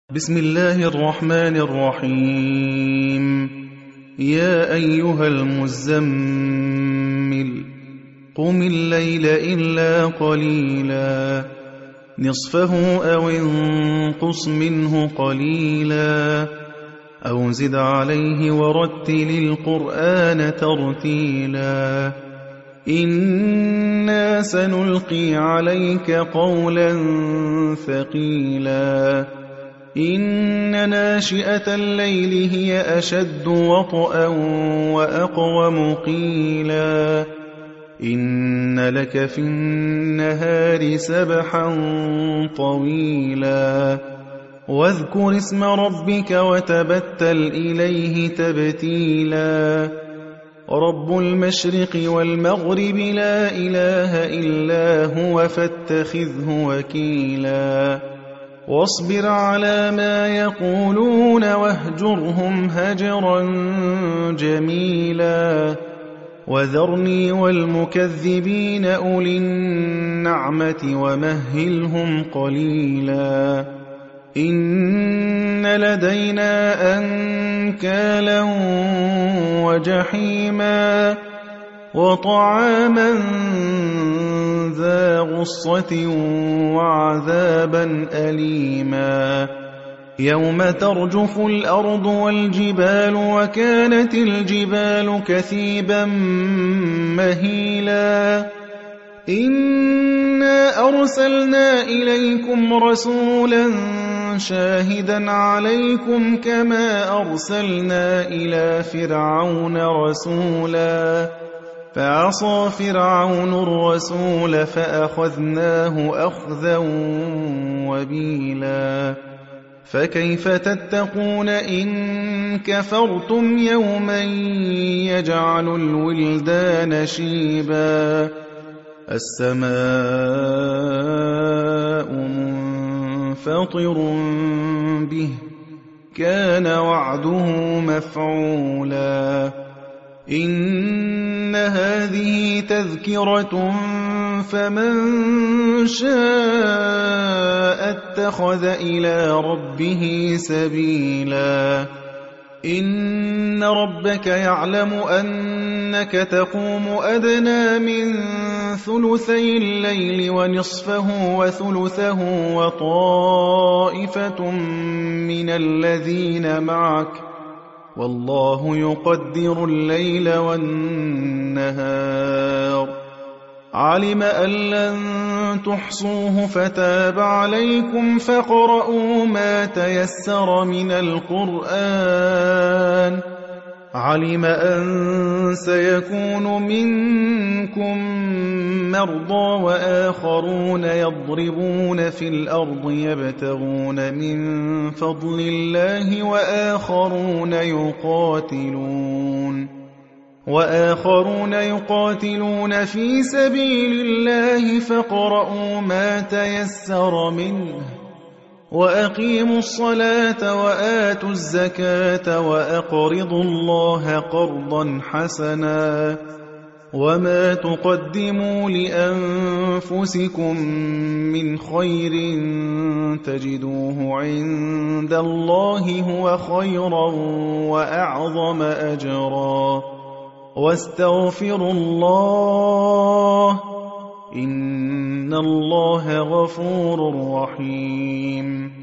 بسم الله الرحمن الرحيم. يا أيها المزمل قم الليل إلا قليلا نصفه أو انقص منه قليلا أو زد عليه ورتل القرآن ترتيلا إنا سنلقي عليك قولا ثقيلا إن ناشئة الليل هي أشد وطئا وأقوم قيلا إن لك في النهار سبحا طويلا واذكر اسم ربك وتبتل إليه تبتيلا رب المشرق والمغرب لا إله إلا هو فاتخذه وكيلا واصبر على ما يقولون واهجرهم هجرا جميلا وذرني والمكذبين أولي النعمة ومهلهم قليلا إن لدينا أنكالا وجحيما وطعاما ذا غصة وعذابا أليما يوم ترجف الأرض والجبال وكانت الجبال كثيبا مهيلا إنا أرسلنا إليكم رسولا شاهدا عليكم كما أرسلنا إلى فرعون رسولا فعصى فرعون الرسول فأخذناه أخذا وبيلا فكيف تتقون إن كفرتم يوما يجعل الولدان شيبا السماء منفطر به كان وعده مفعولا إن هذه تذكرة فمن شاء اتخذ إلى ربه سبيلا إن ربك يعلم أنك تقوم أدنى من ثلثي الليل ونصفه وثلثه وطائفة من الذين معك والله يقدر الليل والنهار علم أن لن تحصوه فتاب عليكم فاقرؤوا ما تيسر من القرآن علم أن سيكون منكم مرضى وآخرون يضربون في الأرض يبتغون من فضل الله وآخرون يقاتلون في سبيل الله فاقرؤوا ما تيسر منه وأقيموا الصلاة وآتوا الزكاة وأقرضوا الله قرضا حسنا وما تقدموا لأنفسكم من خير تجدوه عند الله هو خيرا وأعظم أجرا واستغفروا الله إن الله غفور رحيم